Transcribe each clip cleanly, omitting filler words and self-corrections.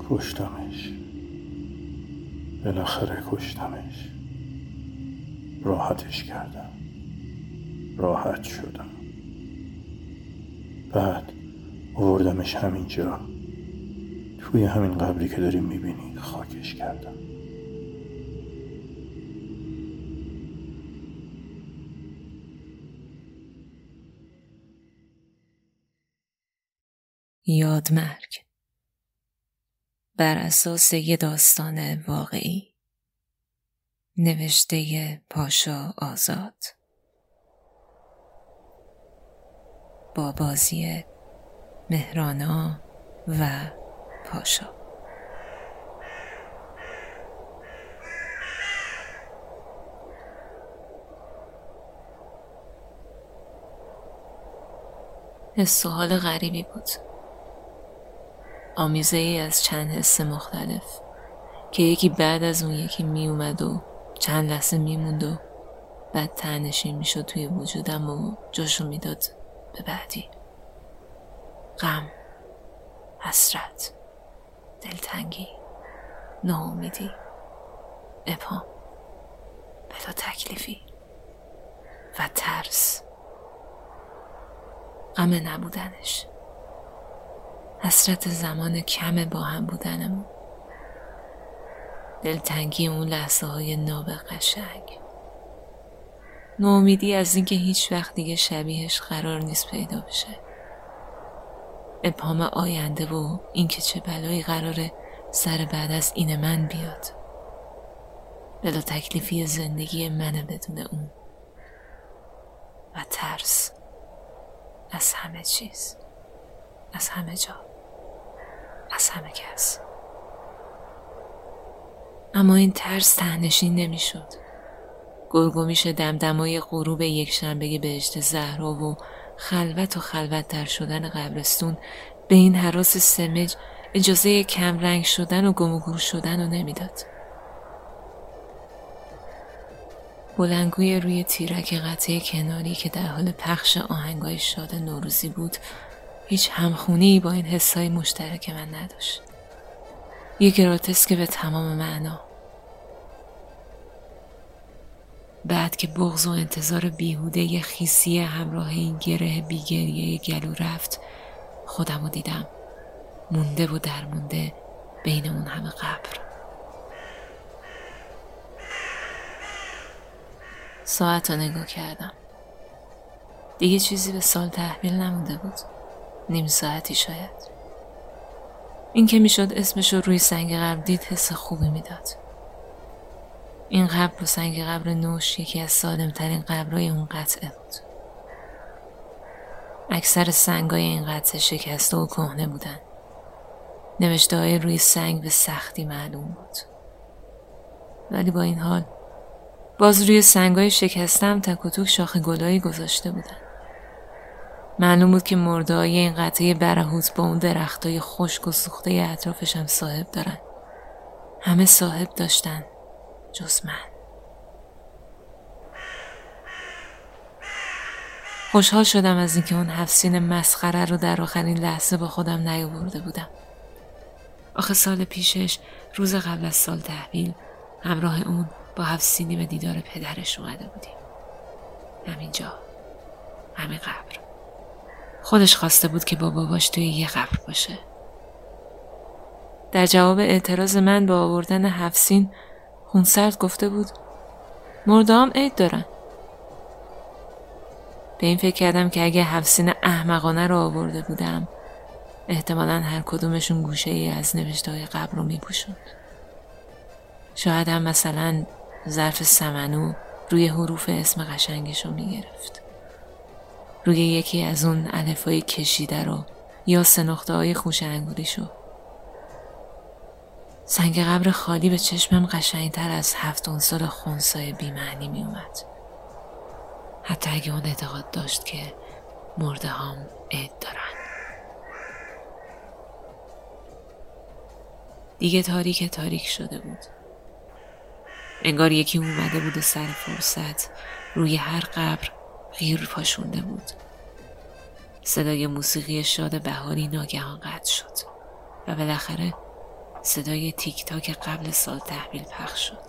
کشتمش. بالاخره کشتمش. راحتش کردم. راحت شدم. بعد آوردمش همینجا، توی همین قبری که داری میبینی خاکش کردم. یادمرگ بر اساس یه داستان واقعی، نوشته پاشا آزاد، با بازی مهرانا و پاشا. حس و حال غریبی بود، آمیزه ای از چند حس مختلف که یکی بعد از اون یکی می اومد و چند لحظه می موند و بعد تنشین می شد توی وجودم و جاشو می داد به بعدی. غم، حسرت، دلتنگی، ناامیدی، ابهام، بلا تکلیفی و ترس. غم نبودنش، حسرت زمان کم با هم بودنمون، دلتنگی اون لحظه های ناب قشنگ، ناامیدی از اینکه هیچ وقت دیگه شبیهش قرار نیست پیدا بشه، ابهام آینده و اینکه چه بلایی قراره سر بعد از این من بیاد، بلا تکلیفی زندگی منه بدون اون و ترس از همه چیز، از همه جا، از همه کس. اما این ترس ته‌نشین نمی شد. گرگومیش دمدمای غروب یک شنبه بهشت زهرا و خلوت تر شدن قبرستون به این هراس سمج اجازه کم رنگ شدن و گم و گور شدن رو نمیداد. بلندگوی روی تیرک قطعه کناری که در حال پخش آهنگای شاد نوروزی بود هیچ همخونی با این حسای مشترک من نداشت. یه گراتسک به تمام معنا. بعد که بغض و انتظار بیهوده یه خیسی همراه این گره بیگریه گلو رفت، خودمو دیدم مونده و درمونده بین اون همه قبر. ساعت رو نگاه کردم. دیگه چیزی به سال تحویل نمونده بود. نیم ساعتی شاید. این که میشد اسمش رو روی سنگ قبر دید حس خوبی میداد. این قبر و سنگ قبر نوش یکی از سالمترین قبرهای اون قطعه بود. اکثر سنگای این قطعه شکسته و کهنه بودن. نوشته‌های روی سنگ به سختی معلوم بود. ولی با این حال باز روی سنگای شکسته هم تک و توک شاخه گلایی گذاشته بودن. معلوم بود که مرده‌های این قطعه برهوت با اون درختای خشک و سوخته اطرافش هم صاحب دارن. همه صاحب داشتن جز من. خوشحال شدم از اینکه اون 7 سین مسخره رو در آخرین لحظه با خودم نیاورده بودم. آخه سال پیشش روز قبل از سال تحویل همراه اون با 7 سینی به دیدار پدرش اومده بودیم. همینجا، همین قبر. خودش خواسته بود که با باباش توی یه قبر باشه. در جواب اعتراض من با آوردن 7 سین خونسرد گفته بود مرده‌هام عید دارن. به این فکر کردم که اگه 7 سین احمقانه رو آورده بودم احتمالاً هر کدومشون گوشه ای از نوشته‌های قبر رو میپوشوند. شاید هم مثلا ظرف سمنو روی حروف اسم قشنگش رو میگرفت. روی یکی از اون الفای کشیده رو یا 3 نقطه‌های خوش انگوریشو. سنگ قبر خالی به چشمم قشنگتر از 7 عنصر خنثی بی‌معنی می اومد. حتی اگه اون اعتقاد داشت که مرده هام عید دارن. دیگه تاریک شده بود. انگار یکی اومده بود و سر فرصت روی هر قبر غیر پاشونده بود. صدای موسیقی شاد بهاری ناگهان قطع شد و بالاخره صدای تیک تاک قبل سال تحویل پخش شد.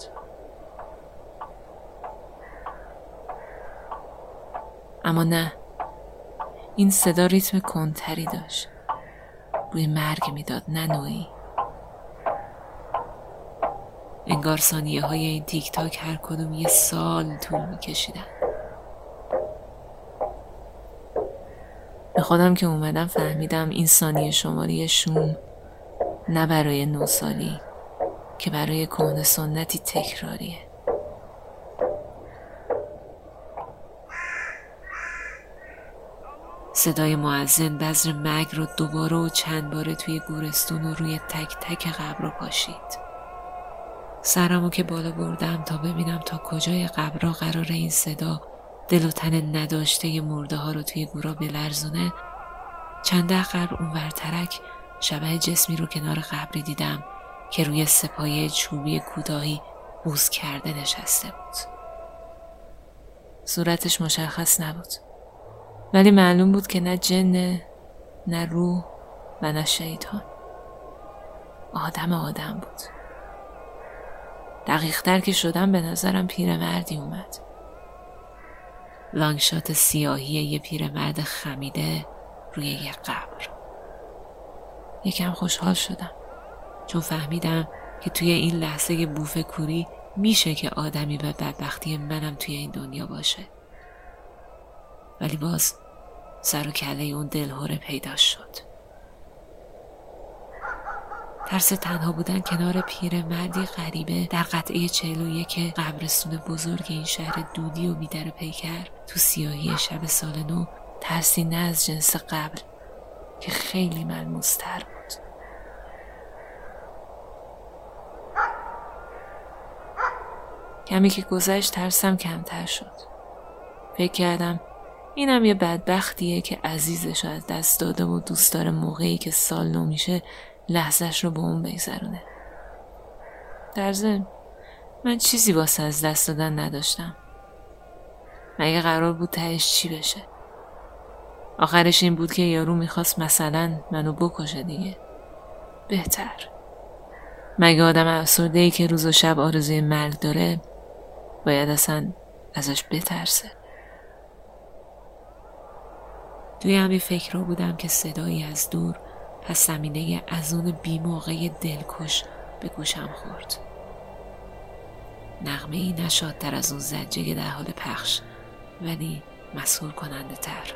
اما نه، این صدا ریتم کندتری داشت. بوی مرگ میداد، نه نوعی. انگار ثانیه های این تیک تاک هر کدوم یه سال طول میکشیدن. به خودم که اومدم فهمیدم این ثانیه شماری شوم نه برای 9 سالی که برای کهنه سنتی تکراریه. صدای مؤذن بذر مرگ رو دوباره و چند باره توی گورستون و روی تک تک قبر پاشید. سرمو که بالا بردم تا ببینم تا کجای قبرها قرار این صدا دل و تن نداشته مرده ها رو توی گورا بلرزونه، چند ده قبر اونور ترک شبه جسمی رو کنار قبری دیدم که روی سپایه چوبی کوتاهی بوس کرده نشسته بود. صورتش مشخص نبود، ولی معلوم بود که نه جنه، نه روح و نه شیطان. آدم بود. دقیق‌تر که شدم به نظرم پیرمردی اومد. لانگشات سیاهی یه پیرمرد خمیده روی یه قبر. یکم خوشحال شدم چون فهمیدم که توی این لحظه بوفه کوری میشه که آدمی به بدبختی منم توی این دنیا باشه. ولی باز سر و کله اون دلهوره پیدا شد. ترس تنها بودن کنار پیرمردی غریبه در قطعه 41 قبرستون بزرگ این شهر دودی و بیدر پیکر تو سیاهی شب سال نو، ترسی نه از جنس قبل که خیلی ملموس‌تر بود. کمی که گذشت ترسم کمتر شد. فکر کردم اینم یه بدبختیه که عزیزش رو از دست داده و دوست داره موقعی که سال نو میشه لحظه‌اش رو با اون بگذرونه. در ضمن من چیزی واسه از دست دادن نداشتم. مگه قرار بود تهش چی بشه؟ آخرش این بود که یارو میخواست مثلا منو بکشه دیگه. بهتر. مگه آدم افسرده‌ای که روز و شب آرزوی مرگ داره باید اصلا ازش بترسه؟ توی همین فکر رو بودم که صدایی از دور پس زمینه اذان بی‌موقع دلکش به گوشم خورد. نغمه ای نشادتر از اون زجه در حال پخش، ولی مسحور کننده تر.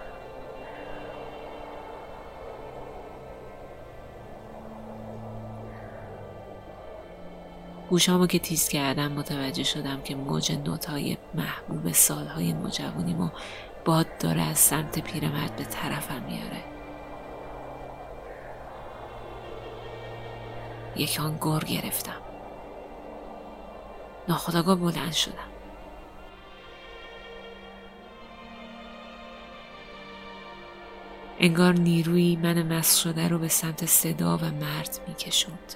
گوشامو که تیز کردم متوجه شدم که موج نوت‌های محبوب سالهای نوجوانیمو باد داره از سمت پیرمرد به طرفم میاره. یکان گر گرفتم. ناخودآگاه بلند شدم. انگار نیرویی من مست شده رو به سمت صدا و مرد میکشوند.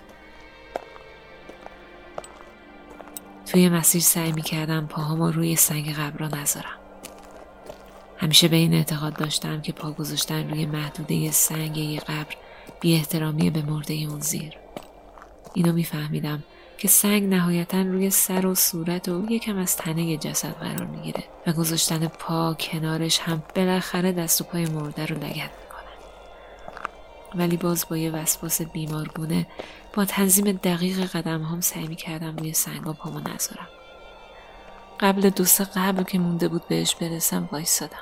توی مسیر سعی میکردم پاهامو روی سنگ قبرا نذارم. همیشه به این اعتقاد داشتم که پا گذاشتن روی محدوده سنگ یه قبر بی احترامی به مرده اون زیر. اینو میفهمیدم که سنگ نهایتاً روی سر و صورت و یکم از تنه جسد قرار میگیره و گذاشتن پا کنارش هم بالاخره دست و پای مرده رو لگد میکنه. ولی باز با یه وسواس بیمارگونه با تنظیم دقیق قدم هم سعی میکردم روی سنگا پامو نذارم. قبل 2-3 قبر که مونده بود بهش برسم وایسادم.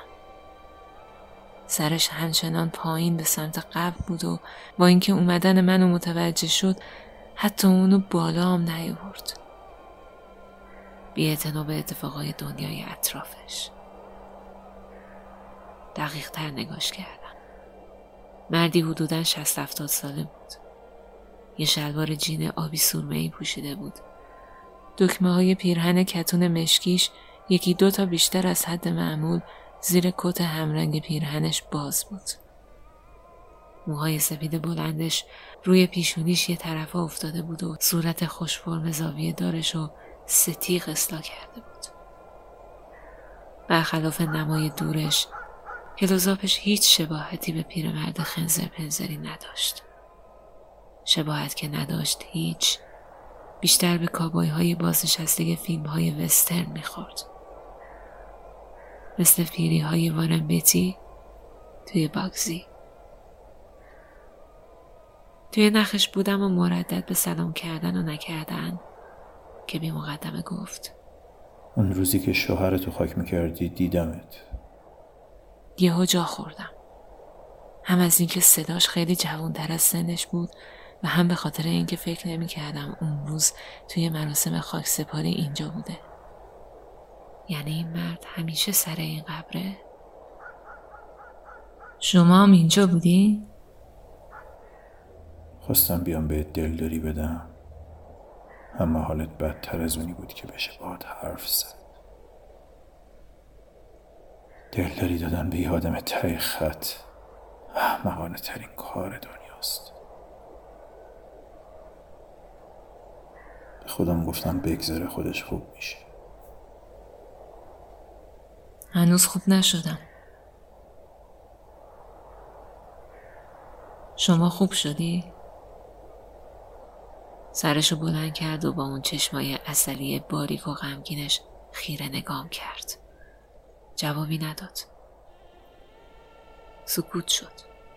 سرش همچنان پایین به سمت قبر بود و با اینکه اومدن منو متوجه شد حتی اونو بالا هم نیاورد. بی‌اعتنا به اتفاقای دنیای اطرافش. دقیق تر نگاش کردم. مردی حدوداً 60-70 ساله بود. یه شلوار جین آبی سرمه‌ای پوشیده بود. دکمه‌های پیرهن کتون مشکیش 1-2 تا بیشتر از حد معمول زیر کت همرنگ پیرهنش باز بود. موهای سفید بلندش روی پیشونیش یه طرفه افتاده بود و صورت خوش فرم زاویه دارش و ستیغ اصلاح کرده بود. برخلاف نمای دورش کلوزاپش هیچ شباهتی به پیرمرد خنزر پنزری نداشت. شباهت که نداشت هیچ، بیشتر به کابوی های بازنشسته فیلم های وسترن میخورد. مثل پیری های وارن بتی توی باگزی. توی نخش بودم و مردد به سلام کردن و نکردن که بی مقدمه گفت: اون روزی که شوهرتو خاک میکردی دیدمت. یهو جا خوردم. هم از اینکه صداش خیلی جوان‌تر از سنش بود و هم به خاطر اینکه فکر نمی‌کردم اون روز توی مراسم خاکسپاری اینجا بوده. یعنی این مرد همیشه سر این قبره؟ شما هم اینجا بودی؟ خواستم بیام بهت دلداری بدم، اما حالت بدتر از اونی بود که بشه باهات حرف زد. دلداری دادن به یه آدم ته خط احمقانه ترین کار دنیاست. به خودم گفتم بگذره خودش خوب میشه. هنوز خوب نشدم. شما خوب شدی؟ سرشو بلند کرد و با اون چشمای عسلی باریک و غمگینش خیره نگام کرد. جوابی نداد. سکوت شد.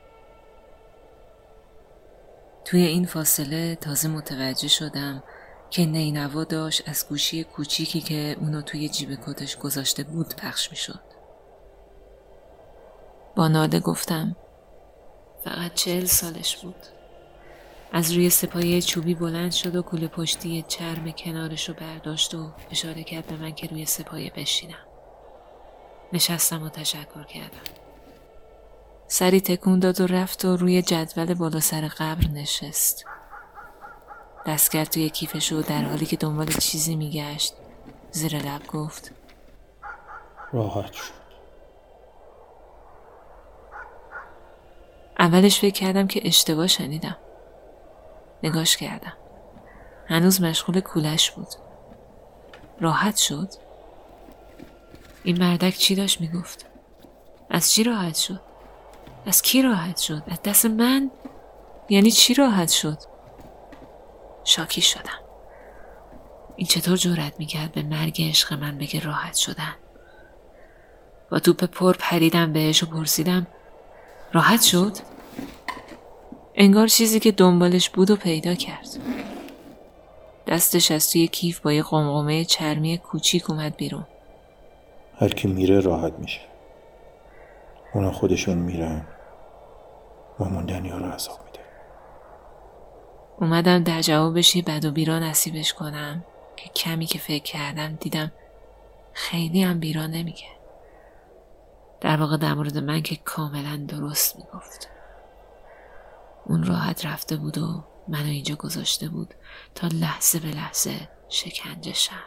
توی این فاصله تازه متوجه شدم که نینوا داشت از گوشی کوچیکی که اونو توی جیب کتش گذاشته بود پخش می شد. با ناله گفتم: فقط 40 سالش بود. از روی سپایه چوبی بلند شد و کوله پشتی چرم کنارشو برداشت و اشاره کرد به من که روی سپایه بشینم. نشستم و تشکر کردم. سری تکون داد و رفت و روی جدول بالا سر قبر نشست. دست کرد توی کیفش و در حالی که دنبال چیزی میگشت زیر لب گفت: راحت شد. اولش فکر کردم که اشتباه شنیدم. نگاش کردم. هنوز مشغول کولش بود. راحت شد؟ این مردک چی داشت میگفت؟ از چی راحت شد؟ از کی راحت شد؟ از دست من؟ یعنی چی راحت شد؟ شاکی شدم. این چطور جرأت میکرد به مرگ عشق من بگه راحت شدن؟ با توپ پر پریدم بهش و پرسیدم: راحت شد؟ انگار چیزی که دنبالش بود و پیدا کرد. دستش از توی کیف با یه قمقمه چرمی کوچیک اومد بیرون. هر کی میره راحت میشه. اونا خودشون میرن و موندنی ها رو عذاب میده. اومدم در جوابش یه بد و بیرا نصیبش کنم که کمی که فکر کردم دیدم خیلی هم بیرا نمیگه. در واقع در مورد من که کاملا درست میگفت. اون راحت رفته بود و منو اینجا گذاشته بود تا لحظه به لحظه شکنجه شم.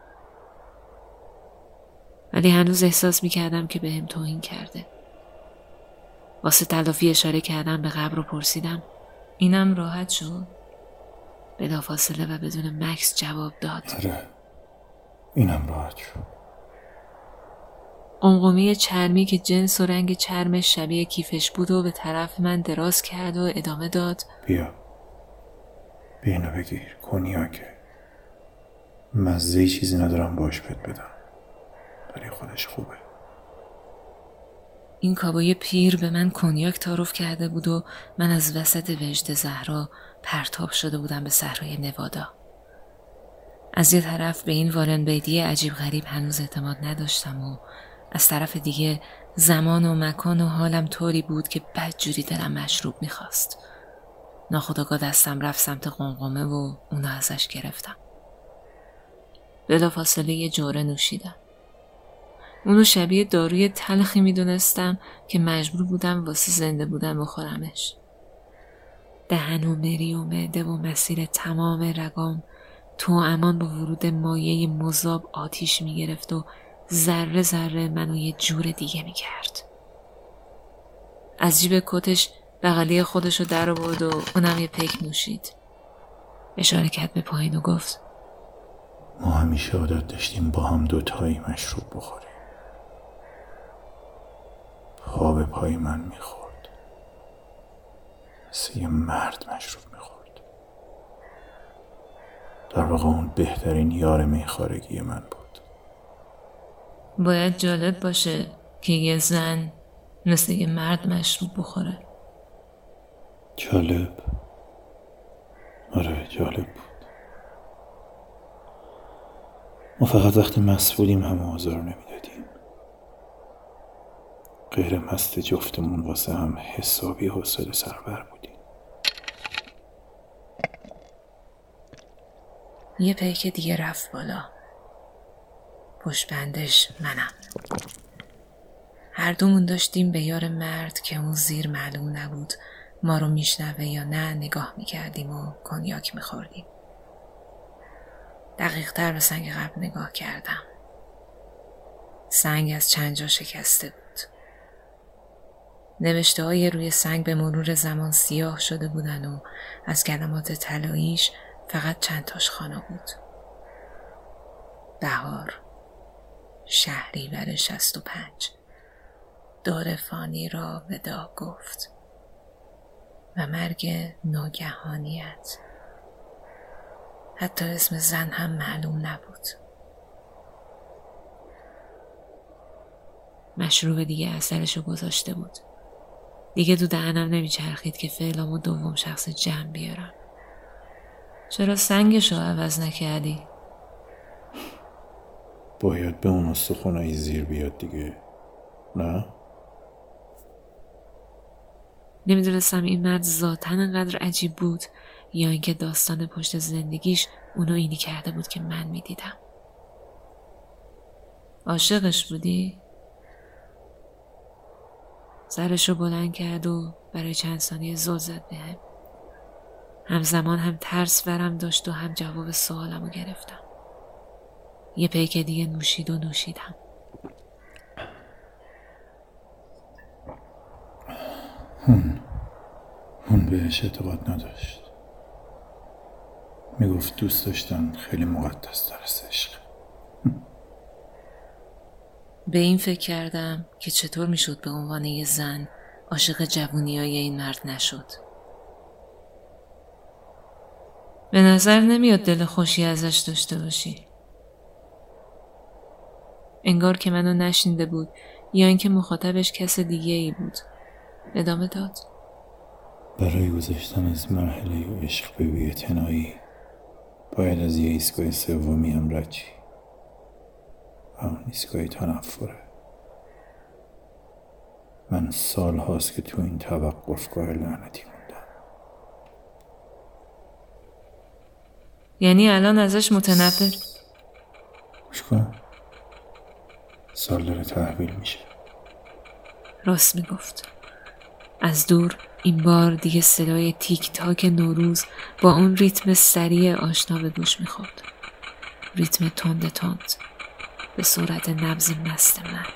ولی هنوز احساس میکردم که بهم توهین کرده. واسه تلافی اشاره کردم به قبر و پرسیدم: اینم راحت شد؟ بلافاصله و بدون مکث جواب داد: آره، اینم راحت شد. قمقمه چرمی که جنس و رنگ چرمش شبیه کیفش بود و به طرف من دراز کرد و ادامه داد: بیا اینو بگیر، کنیاکه. مزه‌ای چیزی ندارم باش بهت بدم، ولی خودش خوبه. این کابای پیر به من کنیاک تعارف کرده بود و من از وسط وجد زهرا پرتاب شده بودم به صحرای نوادا. از یه طرف به این وارن بیدی عجیب غریب هنوز اعتماد نداشتم و از طرف دیگه زمان و مکان و حالم طوری بود که بدجوری دلم مشروب میخواست. ناخودآگاه دستم رفت سمت قمقمه و اونو ازش گرفتم. بلافاصله یه جوره نوشیدم. اونو شبیه داروی تلخی میدونستم که مجبور بودم واسه زنده بودن بخورمش. دهن و مری و معده و مسیر تمام رگام تو امان با ورود مایه مذاب آتیش میگرفت و ذره ذره منو یه جور دیگه میکرد. از جیب کتش بغلی خودشو در آورد و اونم یه پیک نوشید. اشاره کرد به پایین و گفت: ما همیشه عادت داشتیم با هم دوتایی مشروب بخوریم. پا به پای من میخورد، مثل یه مرد مشروب میخورد. در واقع اون بهترین یار میخارگی من بود. باید جالب باشه که یه زن مثل یه مرد مشروب بخوره. جالب؟ آره جالب بود. ما فقط وقتی مست بودیم همه آزار نمیدادیم. غیر مست جفتمون واسه هم حسابی حوصله سربر بودیم. یه پیک دیگه رفت بالا. پشت بندش منم. هر دومون داشتیم به یار مرد که اون زیر معلوم نبود ما رو میشنوه یا نه نگاه میکردیم و کنیاک میخوردیم. دقیق تر به سنگ قبل نگاه کردم. سنگ از چند جا شکسته بود. نوشته های روی سنگ به مرور زمان سیاه شده بودن و از کلمات طلاییش فقط چند تاش خوانا بود. بهار، شهریور 65، دور فانی را ودا گفت و مرگ ناگهانیت. حتی اسم زن هم معلوم نبود. مشروب دیگه اثرشو گذاشته بود. دیگه تو دهنم نمیچرخید که فعلامو دوم شخص جمع بیارم. چرا سنگشو عوض نکردی؟ باید به اون استخونای زیر بیاد دیگه، نه؟ نمیدونستم این مرد ذاتاً انقدر عجیب بود یا اینکه داستان پشت زندگیش اونو اینی کرده بود که من میدیدم. عاشقش بودی؟ سرشو بلند کرد و برای چند ثانیه زل زد بهم. همزمان هم ترس برم داشت و هم جواب سوالمو گرفتم. یه پیک دیگه نوشید و نوشیدم. اون بهش اعتقاد نداشت. میگفت دوست داشتن خیلی مقدس تر از عشق. به این فکر کردم که چطور میشد به عنوان یه زن عاشق جوونیای این مرد نشد. به نظر نمیاد دل خوشی ازش داشته باشی. انگار که منو نشنیده بود یا اینکه مخاطبش کس دیگه ای بود. ادامه داد. برای گذشتن از مرحله عشق به بی‌اعتنایی باید از یه ایستگاه سومی هم رد شی. اون ایستگاه تنفره. من سال هاست که تو این توقفگاه لعنتی موندم. یعنی الان ازش متنفر؟ گوش کن، سال داره تحویل میشه. راست میگفت. از دور این بار دیگه صدای تیک تاک نوروز با اون ریتم سریع آشنا به گوش میخورد. ریتم تند تند به سرعت نبض مست من.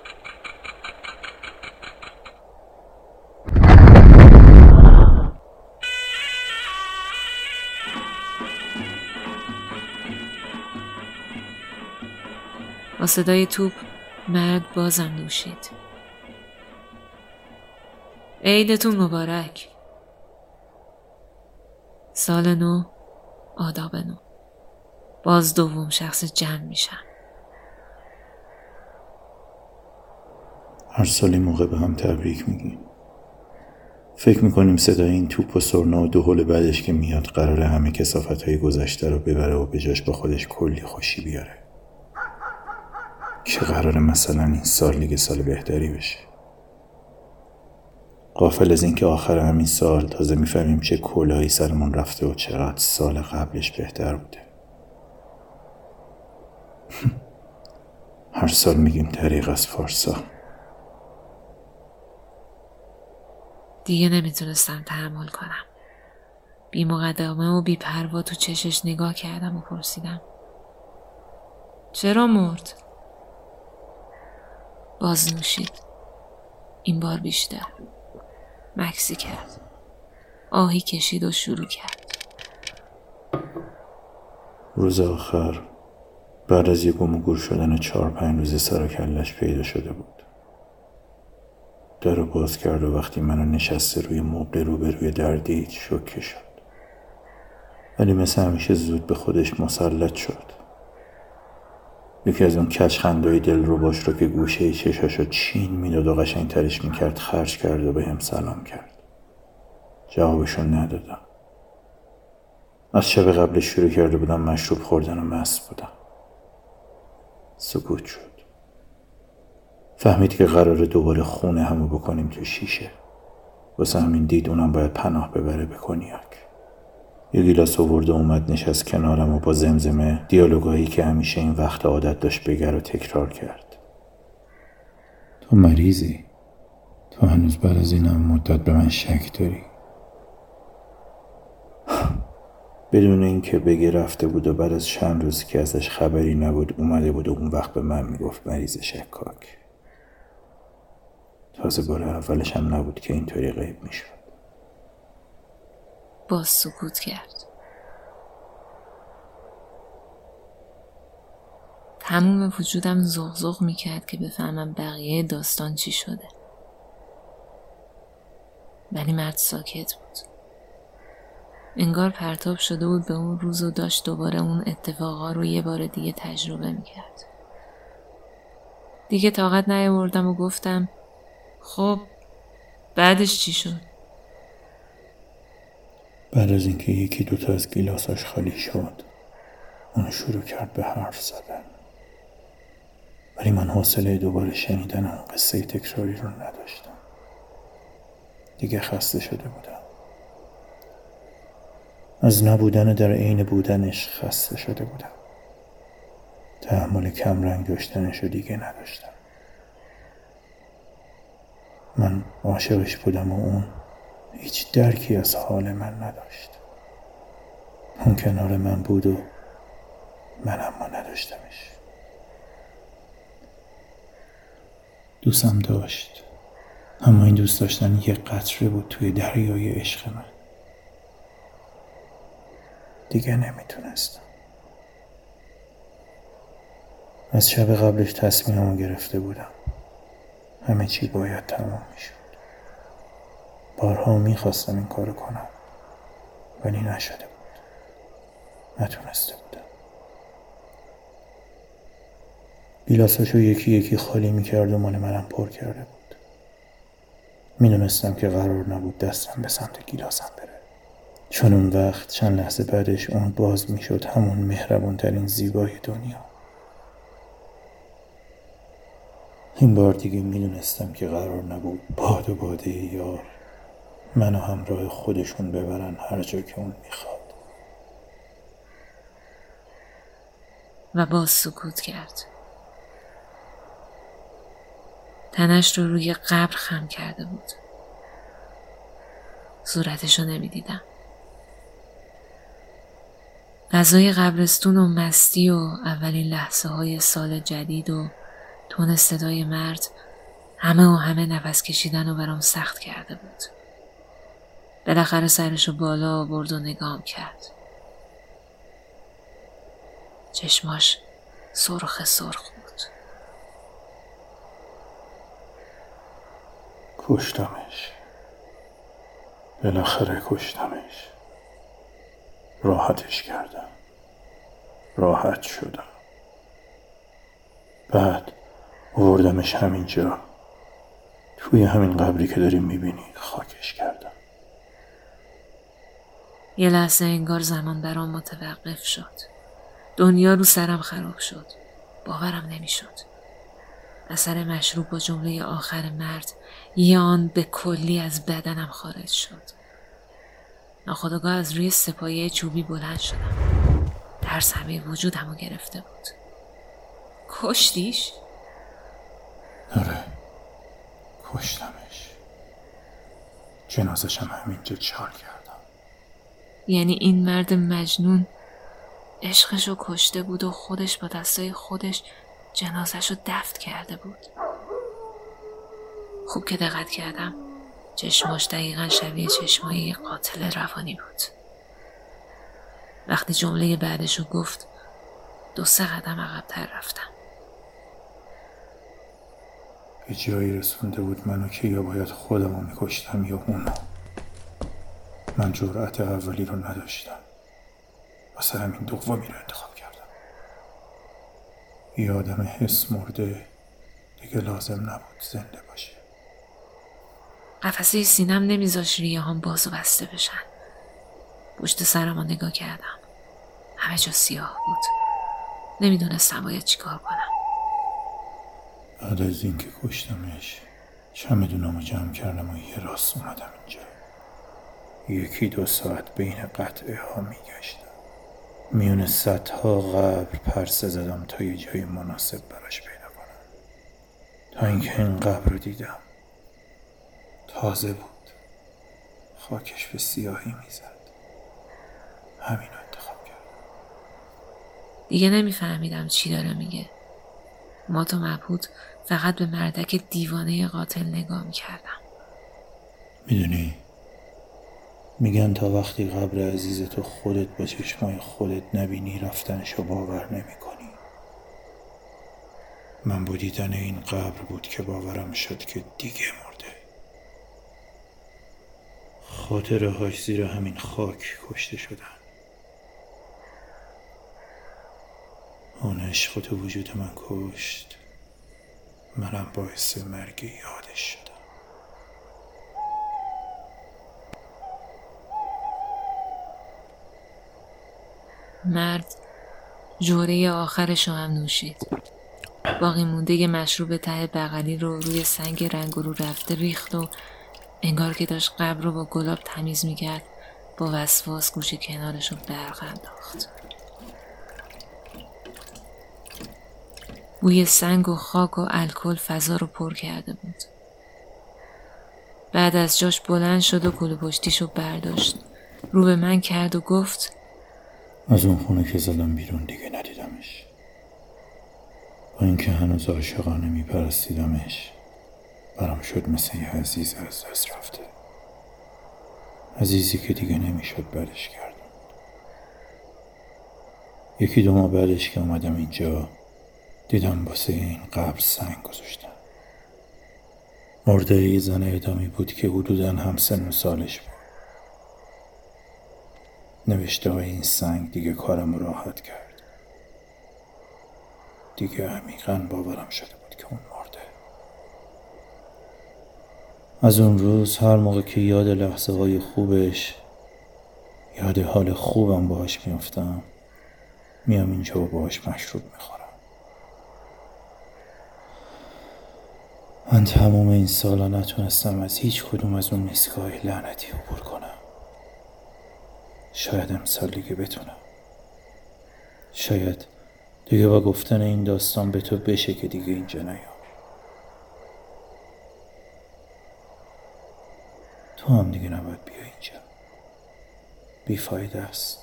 با صدای توپ مرد بازم نوشید. عیدتون مبارک. سال نو، آداب نو. باز دوم شخص جمع میشم. هر سال این موقع به هم تبریک میگیم. فکر میکنیم صدای این توپ و سرنا و دو هول بعدش که میاد قراره همه کثافت‌های گذشته رو ببره و به جاش با خودش کلی خوشی بیاره. که قراره مثلا این سال دیگه سال بهتری بشه. غافل از این که آخر همین سال تازه میفهمیم چه کلاهی سرمون رفته و چقدر سال قبلش بهتر بوده. هر سال میگیم طریق از فارسا. دیگه نمیتونستم تحمل کنم. بی مقدمه و بی پروا تو چشش نگاه کردم و پرسیدم. چرا مرد؟ باز نوشید. این بار بیشتر. مکسی کرد. آهی کشید و شروع کرد. روز آخر بعد از یه گم و گور شدن 4-5 روز سر و کلش پیدا شده بود. در رو باز کرد و وقتی منو نشسته روی مبل روبروی در دید شوکه شد. ولی مثل همیشه زود به خودش مسلط شد. یکی از اون کچخندهای دلرباش رو که گوشه چشاشو چین میداد و قشنگ ترش میکرد خرج کرد و به هم سلام کرد. جوابشون ندادم. از شب قبلش شروع کرده بودم مشروب خوردن و مست بودم. سکوت شد. فهمید که قراره دوباره خونه همو بکنیم تو شیشه. واسه همین دید اونم باید پناه ببره به کنیاک. یه گیلاس آورد و اومد نشست کنارم و با زمزمه دیالوگایی که همیشه این وقت عادت داشت بگر و تکرار کرد. تو مریضی؟ تو هنوز بعد از این هم مدت به من شک داری؟ بدون اینکه بگه رفته بود و بعد از چند روز که ازش خبری نبود اومده بود و اون وقت به من میگفت مریض شکاک. تازه بار اولش هم نبود که اینطوری غیب میشد. باز سکوت کرد. تموم وجودم زغزغ میکرد که بفهمم بقیه داستان چی شده. ولی مرد ساکت بود. انگار پرتاب شده بود به اون روز و داشت دوباره اون اتفاقا رو یه بار دیگه تجربه میکرد. دیگه طاقت نیاوردم و گفتم خب بعدش چی شد؟ بعد از اینکه یکی دوتا از گیلاساش خالی شد اون شروع کرد به حرف زدن. ولی من حوصله دوباره شنیدن اون قصه تکراری رو نداشتم. دیگه خسته شده بودم. از نبودن در عین بودنش خسته شده بودم. تحمل کمرنگ داشتنش رو دیگه نداشتم. من عاشقش بودم و اون هیچ درکی از حال من نداشت. اون کنار من بود و من اما نداشتمش. دوستم داشت، اما این دوست داشتن یه قطره بود توی دریای عشق من. دیگه نمیتونستم. از شب قبلش تصمیممو گرفته بودم. همه چی باید تمام میشد. بارها میخواستم این کارو کنم ولی نشده بود. نتونسته بودم. گیلاساشو یکی یکی خالی میکرد و مال منم پر کرده بود. میدونستم که قرار نبود دستم به سمت گیلاسم بره. چون اون وقت چند لحظه بعدش اون باز میشد همون مهربون ترین زیبای دنیا. این بار دیگه میدونستم که قرار نبود باد و باده یار منو همراه خودشون ببرن هر جا که اون میخواد. و باز سکوت کرد. تنش رو روی قبر خم کرده بود. صورتش رو نمیدیدم. غذای قبرستون و مستی و اولین لحظه های سال جدید و تون صدای مرد همه نفس کشیدن و برام سخت کرده بود. بالاخره سرشو بالا آورد و نگام کرد. چشماش سرخ بود. کشتمش. بالاخره کشتمش. راحتش کردم. راحت شدم. بعد آوردمش همینجا. توی همین قبری که داری میبینی خاکش کردم. یه لحظه انگار زمان برام متوقف شد. دنیا رو سرم خراب شد. باورم نمیشد. اثر مشروب با جمله آخر مرد یه آن به کلی از بدنم خارج شد. ناخودآگاه از روی سپایه چوبی بلند شدم. ترس همه وجودمو گرفته بود. کشتیش؟ آره، کشتمش. جنازشم همینجا چال کردم. یعنی این مرد مجنون عشقشو کشته بود و خودش با دستای خودش جنازشو دفن کرده بود. خوب که دقت کردم چشماش دقیقا شبیه چشمای قاتل روانی بود. وقتی جمله بعدشو گفت 2-3 قدم عقب‌تر رفتم. به جایی رسونده بود منو که یا باید خودمو میکشتم یا اونو. من جرأت اولی رو نداشتم. واسه همین دومی رو انتخاب کردم. یه آدم حس مرده دیگه لازم نبود زنده باشه. قفسه سینم نمیذاش ریه هم باز و بسته بشن. پشت سرم رو نگاه کردم. همه جا سیاه بود. نمیدونستم باید چی کار کنم. بعد از این که کشتمش چمدونامو جمع کردم و یه راست اومدم اینجا. 1-2 ساعت بین قطعه ها میگشتم. میون صدها قبر پرسه زدم تا یه جای مناسب براش پیدا کنم. تا اینکه این قبر رو دیدم. تازه بود. خاکش به سیاهی میزد. همین رو انتخاب کردم. دیگه نمیفهمیدم چی داره میگه. مات و مبهوت فقط به مردک دیوانه قاتل نگاه میکردم. میدونی میگن تا وقتی قبر عزیز تو خودت با چشمای خودت نبینی رفتنشو باور نمی کنی. من با دیدن این قبر بود که باورم شد که دیگه مرده. خاطره هاش زیر همین خاک کشته شدن. اون عشق تو وجود من کشت. منم باعث مرگ یادش شدم. مرد جوره آخرش رو هم نوشید. باقی مونده یه مشروب ته بغلی رو روی سنگ رنگ رو رفته ریخت و انگار که داشت قبر رو با گلاب تمیز میکرد با وسواس گوشه کنارش رو برق انداخت. بوی سنگ و خاک و الکل فضا رو پر کرده بود. بعد از جاش بلند شد و کلو پشتیشو برداشت. رو به من کرد و گفت از اون خونه که زدم بیرون دیگه ندیدمش. با اینکه هنوز عاشقانه میپرستیدمش برام شد مثل یه عزیز از دست رفته. عزیزی که دیگه نمیشد برش کرد. 1-2 ماه بعدش که اومدم اینجا دیدم واسه این قبر سنگ گذاشتم. مرده یه زن ادامی بود که حدوداً هم سن و سالش بود. نوشته های این سنگ دیگه کارم راحت کرد. دیگه عمیقاً باورم شده بود که اون مرده. از اون روز هر موقع که یاد لحظه های خوبش یاد حال خوبم باهاش میافتم میام اینجا و باهاش مشروب میخورم. من تمام این سالا نتونستم از هیچ کدوم از اون ایستگاه لعنتی عبور کنم. شاید امسال دیگه بتونم. شاید دیگه با گفتن این داستان به تو بشه که دیگه اینجا نیام. تو هم دیگه نباید بیا اینجا. بیفایده است.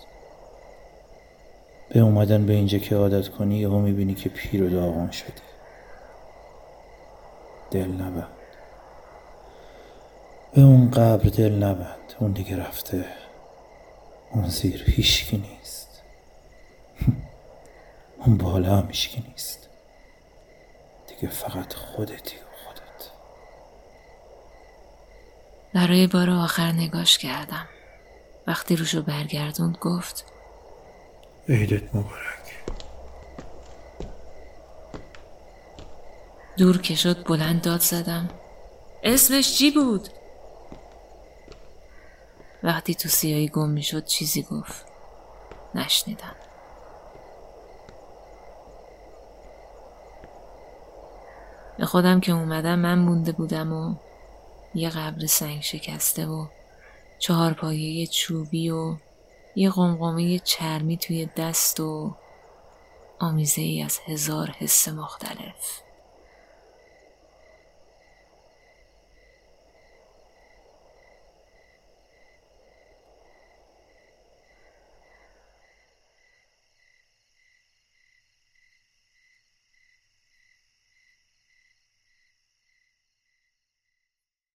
به اومدن به اینجا که عادت کنی یهو میبینی که پیر و داغون شدی. دل نبند. به اون قبر دل نبند. اون دیگه رفته. اون زیر هیشکی نیست. اون بالا هم هیشکی نیست. دیگه فقط خودتی و خودت. برای بار آخر نگاش کردم. وقتی روشو برگردوند گفت عیدت مبارک. دور که شد بلند داد زدم اسمش چی بود؟ وقتی تو سیاهی گم می شد چیزی گفت. نشنیدم. به خودم که اومدم من مونده بودم و یه قبر سنگ شکسته و 4 پایه چوبی و یه قمقمه چرمی توی دست و آمیزه ای از 1000 حس مختلف.